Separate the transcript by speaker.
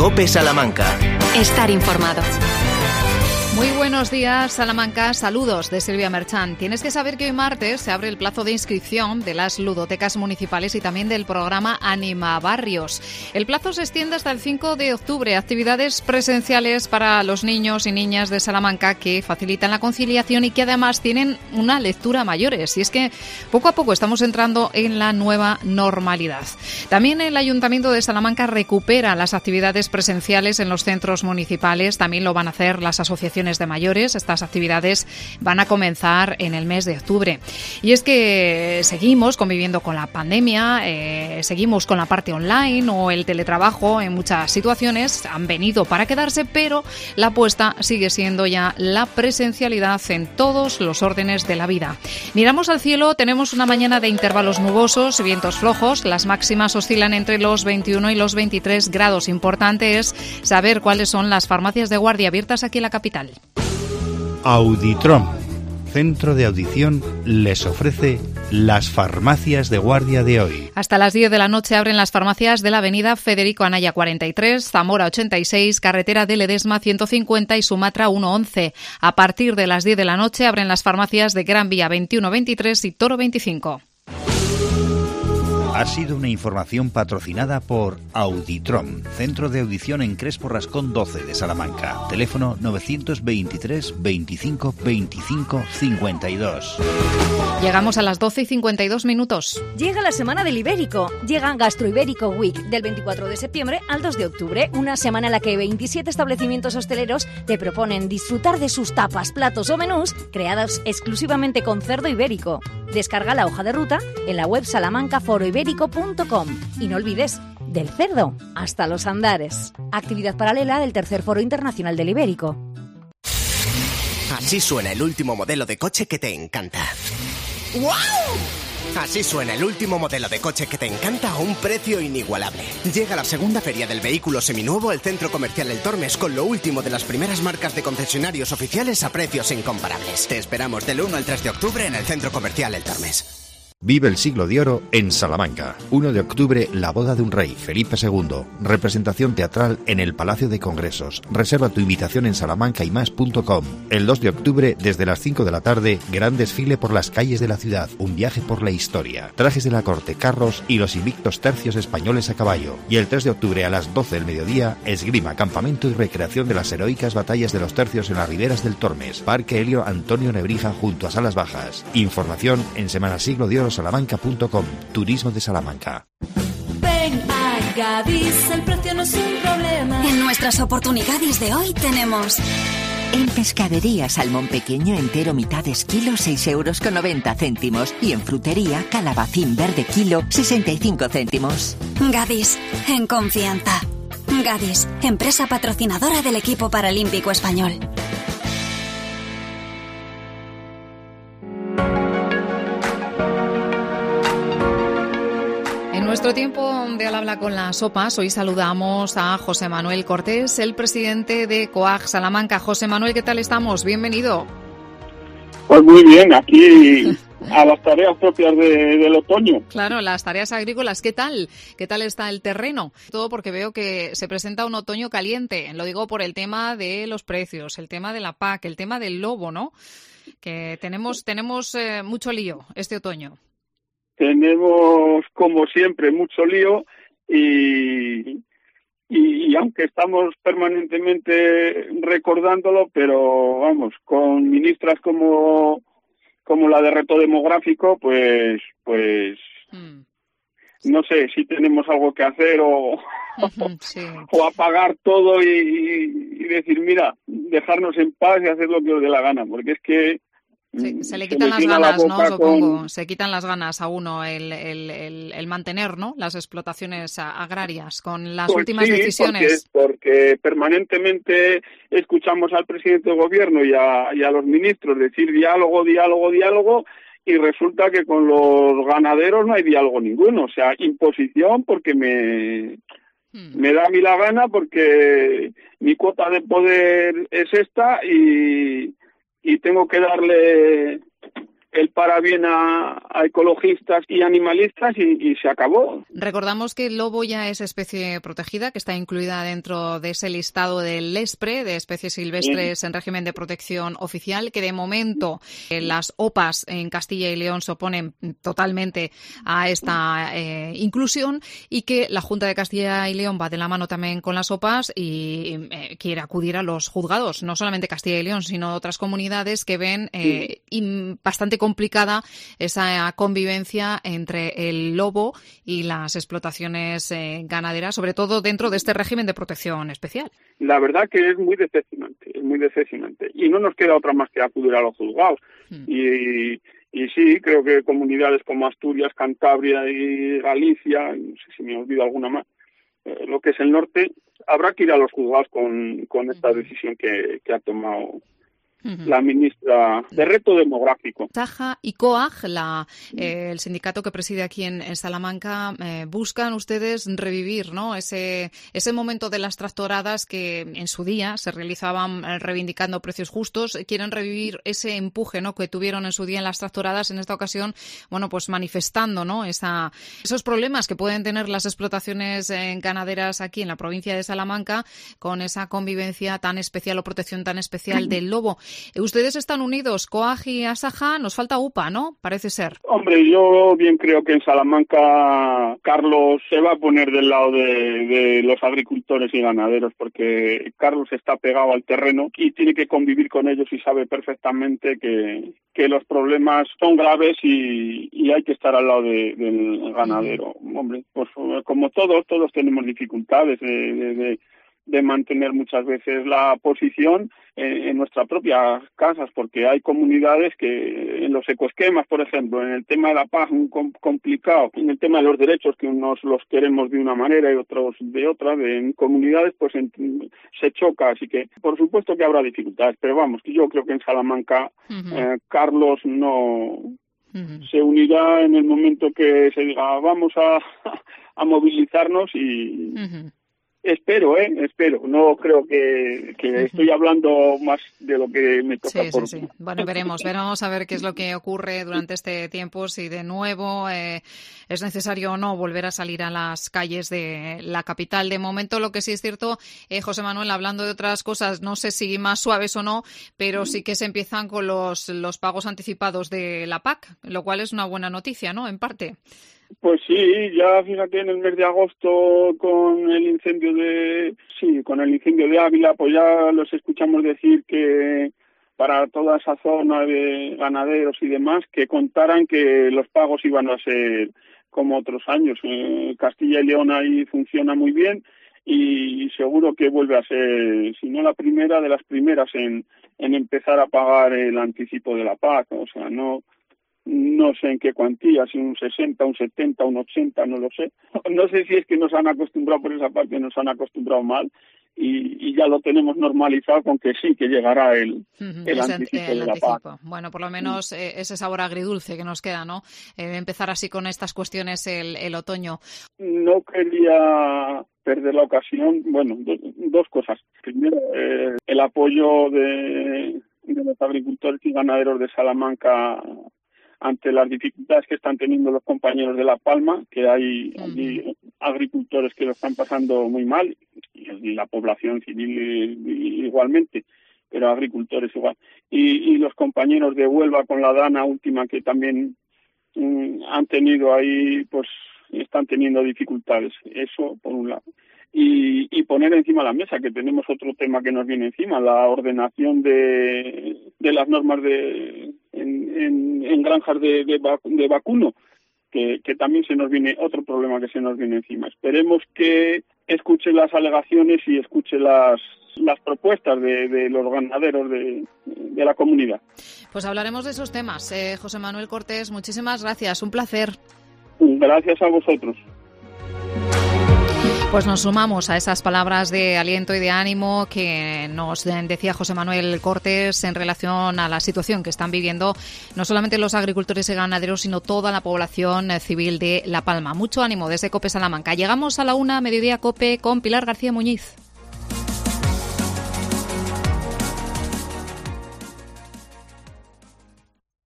Speaker 1: COPE Salamanca.
Speaker 2: Estar informado.
Speaker 3: Muy buenos días, Salamanca. Saludos de Silvia Merchán. Tienes que saber que hoy martes se abre el plazo de inscripción de las ludotecas municipales y también del programa Anima Barrios. El plazo se extiende hasta el 5 de octubre. Actividades presenciales para los niños y niñas de Salamanca que facilitan la conciliación y que además tienen una lectura a mayores. Y es que poco a poco estamos entrando en la nueva normalidad. También el Ayuntamiento de Salamanca recupera las actividades presenciales en los centros municipales. También lo van a hacer las asociaciones de mayores. Estas actividades van a comenzar en el mes de octubre. Y es que seguimos conviviendo con la pandemia, seguimos con la parte online o el teletrabajo en muchas situaciones. Han venido para quedarse, pero la apuesta sigue siendo ya la presencialidad en todos los órdenes de la vida. Miramos al cielo, tenemos una mañana de intervalos nubosos, vientos flojos. Las máximas oscilan entre los 21 y los 23 grados. Importante es saber cuáles son las farmacias de guardia abiertas aquí en la capital.
Speaker 4: Auditrom, centro de audición, les ofrece las farmacias de guardia de hoy.
Speaker 3: Hasta las 10 de la noche abren las farmacias de la avenida Federico Anaya 43, Zamora 86, carretera de Ledesma 150 y Sumatra 111. A partir de las 10 de la noche abren las farmacias de Gran Vía 21-23 y Toro 25.
Speaker 4: Ha sido una información patrocinada por Auditrom, centro de audición en Crespo Rascón 12 de Salamanca. Teléfono 923 25 25 52.
Speaker 3: Llegamos a las 12:52.
Speaker 5: Llega la semana del Ibérico. Llega Gastro Ibérico Week del 24 de septiembre al 2 de octubre. Una semana en la que 27 establecimientos hosteleros te proponen disfrutar de sus tapas, platos o menús creados exclusivamente con cerdo ibérico. Descarga la hoja de ruta en la web salamancaforoibérico.com y no olvides, del cerdo hasta los andares. Actividad paralela del Tercer Foro Internacional del Ibérico.
Speaker 1: Así suena el último modelo de coche que te encanta. ¡Wow! Así suena el último modelo de coche que te encanta a un precio inigualable. Llega la segunda feria del vehículo seminuevo al Centro Comercial El Tormes con lo último de las primeras marcas de concesionarios oficiales a precios incomparables. Te esperamos del 1 al 3 de octubre en el Centro Comercial El Tormes.
Speaker 4: Vive el siglo de oro en Salamanca. 1 de octubre, la boda de un rey, Felipe II. Representación teatral en el Palacio de Congresos. Reserva tu invitación en salamancaymás.com. El 2 de octubre, desde las 5 de la tarde, gran desfile por las calles de la ciudad. Un viaje por la historia. Trajes de la corte, carros y los invictos tercios españoles a caballo. Y el 3 de octubre a las 12 del mediodía, esgrima, campamento y recreación de las heroicas batallas de los tercios en las riberas del Tormes. Parque Helio Antonio Nebrija junto a Salas Bajas. Información en semanasiglodeorosalamanca.com. Turismo de Salamanca.
Speaker 6: Ven a Gadis, el precio no es un problema.
Speaker 2: En nuestras oportunidades de hoy tenemos...
Speaker 7: En pescadería, salmón pequeño entero mitades kilo, 6,90 €. Y en frutería, calabacín verde kilo, 65 céntimos.
Speaker 2: Gadis, en confianza. Gadis, empresa patrocinadora del equipo paralímpico español.
Speaker 3: En nuestro tiempo de al habla con las sopas, hoy saludamos a José Manuel Cortés, el presidente de COAG Salamanca. José Manuel, ¿qué tal estamos? Bienvenido.
Speaker 8: Pues muy bien, aquí a las tareas propias del otoño.
Speaker 3: Claro, las tareas agrícolas. ¿Qué tal? ¿Qué tal está el terreno? Todo porque veo que se presenta un otoño caliente. Lo digo por el tema de los precios, el tema de la PAC, el tema del lobo, ¿no? Que tenemos mucho lío este otoño.
Speaker 8: Tenemos, como siempre, mucho lío y aunque estamos permanentemente recordándolo, pero vamos, con ministras como la de reto demográfico, pues no sé si tenemos algo que hacer
Speaker 3: sí.
Speaker 8: o apagar todo y decir, mira, dejarnos en paz y hacer lo que os dé la gana, porque es que
Speaker 3: se le quitan las ganas, ¿no? Supongo. Se quitan las ganas a uno el mantener, ¿no? Las explotaciones agrarias con las últimas decisiones.
Speaker 8: Porque permanentemente escuchamos al presidente del gobierno y a los ministros decir diálogo, y resulta que con los ganaderos no hay diálogo ninguno. O sea, imposición porque me da a mí la gana, porque mi cuota de poder es esta y tengo que darle el para bien a ecologistas y animalistas y se acabó.
Speaker 3: Recordamos que el lobo ya es especie protegida, que está incluida dentro de ese listado del LESPRE, de especies silvestres en régimen de protección oficial, que de momento las OPAs en Castilla y León se oponen totalmente a esta inclusión y que la Junta de Castilla y León va de la mano también con las OPAs y quiere acudir a los juzgados, no solamente Castilla y León, sino otras comunidades que ven bastante complicada esa convivencia entre el lobo y las explotaciones ganaderas, sobre todo dentro de este régimen de protección especial.
Speaker 8: La verdad que es muy decepcionante. Y no nos queda otra más que acudir a los juzgados. Y sí, creo que comunidades como Asturias, Cantabria y Galicia, no sé si me olvido alguna más, lo que es el norte, habrá que ir a los juzgados con esta decisión que ha tomado la ministra de Reto Demográfico.
Speaker 3: Saja y COAG, el sindicato que preside aquí en Salamanca, buscan ustedes revivir, ¿no? Ese momento de las tractoradas que en su día se realizaban reivindicando precios justos. Quieren revivir ese empuje, ¿no?, que tuvieron en su día en las tractoradas, en esta ocasión, bueno, pues manifestando, ¿no?, esos problemas que pueden tener las explotaciones ganaderas aquí en la provincia de Salamanca con esa convivencia tan especial o protección tan especial del lobo. Ustedes están unidos, COAG y Asaja, nos falta UPA, ¿no? Parece ser.
Speaker 8: Hombre, yo bien creo que en Salamanca Carlos se va a poner del lado de los agricultores y ganaderos, porque Carlos está pegado al terreno y tiene que convivir con ellos y sabe perfectamente que los problemas son graves y hay que estar al lado del ganadero. Hombre, pues como todos tenemos dificultades de mantener muchas veces la posición en nuestras propias casas, porque hay comunidades que en los ecoesquemas, por ejemplo, en el tema de la paz, muy complicado, en el tema de los derechos, que unos los queremos de una manera y otros de otra, en comunidades pues se choca, así que por supuesto que habrá dificultades, pero vamos, que yo creo que en Salamanca Carlos no se unirá en el momento que se diga vamos a movilizarnos y Espero. No creo que estoy hablando más de lo que me toca.
Speaker 3: Sí. Bueno, veremos a ver qué es lo que ocurre durante este tiempo, si de nuevo es necesario o no volver a salir a las calles de la capital. De momento, lo que sí es cierto, José Manuel, hablando de otras cosas, no sé si más suaves o no, pero sí que se empiezan con los pagos anticipados de la PAC, lo cual es una buena noticia, ¿no?, en parte.
Speaker 8: Pues sí, ya fíjate, en el mes de agosto con el incendio de Ávila, pues ya los escuchamos decir que para toda esa zona de ganaderos y demás, que contaran que los pagos iban a ser como otros años. Castilla y León ahí funciona muy bien y seguro que vuelve a ser, si no la primera, de las primeras en empezar a pagar el anticipo de la PAC. O sea, no sé en qué cuantía, si un 60, un 70, un 80, no lo sé. No sé si es que nos han acostumbrado por esa parte, nos han acostumbrado mal y ya lo tenemos normalizado con que sí, que llegará el anticipo de la PAC.
Speaker 3: Bueno, por lo menos ese sabor agridulce que nos queda, ¿no? Empezar así con estas cuestiones el otoño.
Speaker 8: No quería perder la ocasión. Bueno, dos cosas. Primero, el apoyo de los agricultores y ganaderos de Salamanca ante las dificultades que están teniendo los compañeros de La Palma, que hay agricultores que lo están pasando muy mal, y la población civil igualmente, pero agricultores igual. Y los compañeros de Huelva con la Dana última, que también han tenido ahí, pues están teniendo dificultades. Eso por un lado. Y poner encima la mesa, que tenemos otro tema que nos viene encima, la ordenación de las normas en granjas de vacuno, que también se nos viene otro problema que se nos viene encima. Esperemos que escuche las alegaciones y escuche las propuestas de los ganaderos de la comunidad.
Speaker 3: Pues hablaremos de esos temas. José Manuel Cortés, muchísimas gracias, un placer.
Speaker 8: Gracias a vosotros.
Speaker 3: Pues nos sumamos a esas palabras de aliento y de ánimo que nos decía José Manuel Cortés en relación a la situación que están viviendo no solamente los agricultores y ganaderos, sino toda la población civil de La Palma. Mucho ánimo desde COPE Salamanca. Llegamos a la 1, Mediodía COPE, con Pilar García Muñiz.